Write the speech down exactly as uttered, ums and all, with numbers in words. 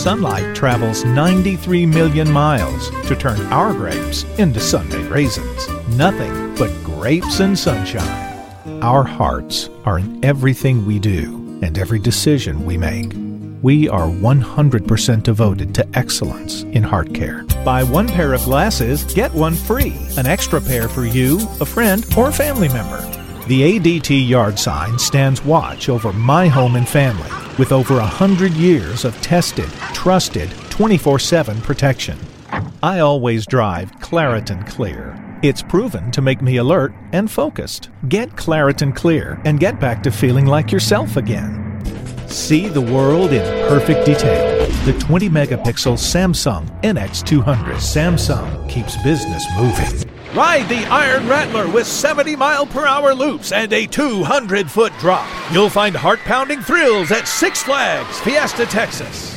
Sunlight travels ninety-three million miles to turn our grapes into Sunday raisins. Nothing but grapes and sunshine. Our hearts are in everything we do and every decision we make. We are one hundred percent devoted to excellence in heart care. Buy one pair of glasses, get one free. An extra pair for you, a friend, or a family member. The A D T yard sign stands watch over my home and family with over one hundred years of tested, trusted, twenty-four seven protection. I always drive Claritin Clear. It's proven to make me alert and focused. Get Claritin Clear and get back to feeling like yourself again. See the world in perfect detail. The twenty megapixel Samsung N X two hundred. Samsung keeps business moving. Ride the Iron Rattler with seventy mile per hour loops and a two hundred foot drop. You'll find heart-pounding thrills at Six Flags Fiesta, Texas.